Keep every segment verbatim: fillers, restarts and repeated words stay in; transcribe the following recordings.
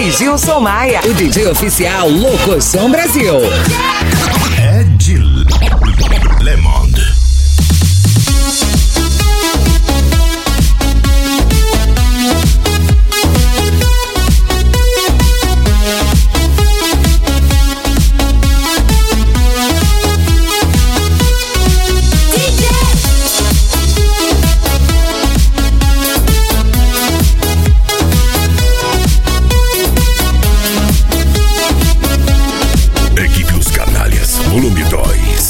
D J Gilson Maia, o D J oficial Locoção Brasil. É de Le Monde. Volume dois.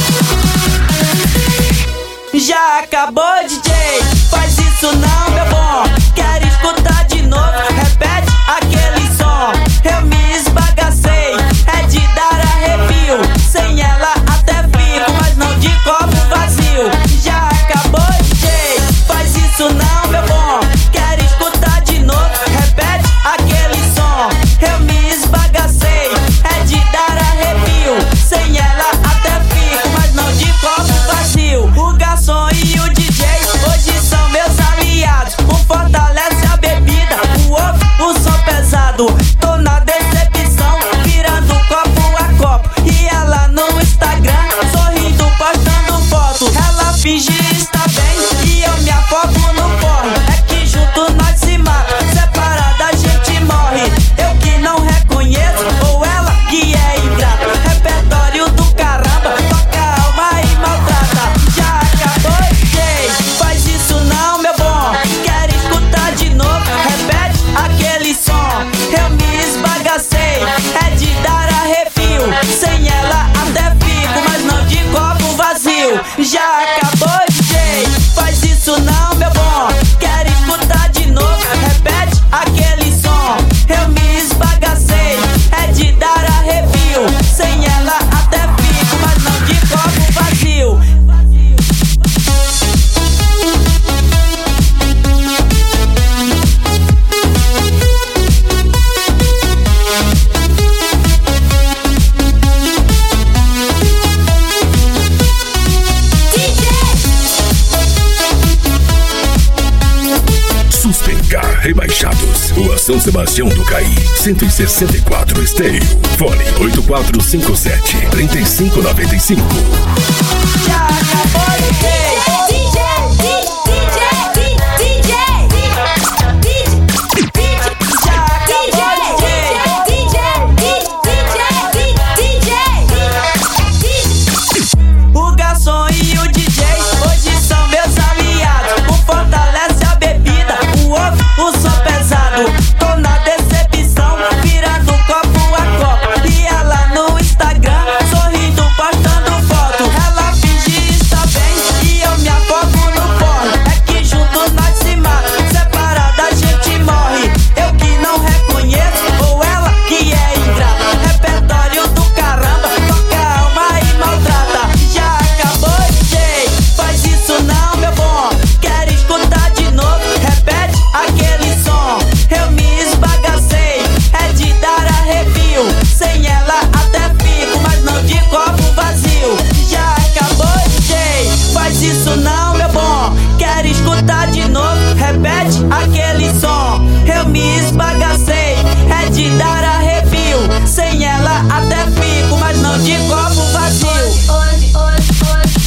Já acabou, D J, faz isso não, meu bom. Quero escutar de novo, repete aquele som. Eu me esbagacei, é de dar arrepio. Sem ela até fico, mas não de copo vazio. Já acabou, D J, faz isso não, meu bom. Quero escutar de novo, repete aquele som. Eu me esbagacei, é de dar arrepio. Sem ela até fico, mas não de copo vazio. O garçom e o D J hoje são meus aliados. Um fortalece a bebida, o outro o som pesado. Tô na decepção, virando copo a copo. E ela no Instagram, sorrindo, postando foto. Ela finge estar bem e eu me afogo no porre. É que junto nós se mata, separada a gente morre. Eu que não reconheço, ou ela que é ingrata. Repertório do caramba, toca a alma e maltrata. Já acabou, D J, faz isso não, meu bom. Quero escutar de novo, repete aquele som. Eu me esbagacei, é de dar arrepio. Sem ela até fico, mas não de copo vazio. Já acabou, D J, faz isso não, meu bom. Quero escutar de novo, repete aquele som. Eu me esbagacei, é de dar arrepio. Sem ela até fico, mas não de copo vazio. Sustencar Rebaixados, Rua São Sebastião do Caí, cento e sessenta e quatro Esteio. Fone oito quatro cinco sete, três cinco nove cinco. Já acabou.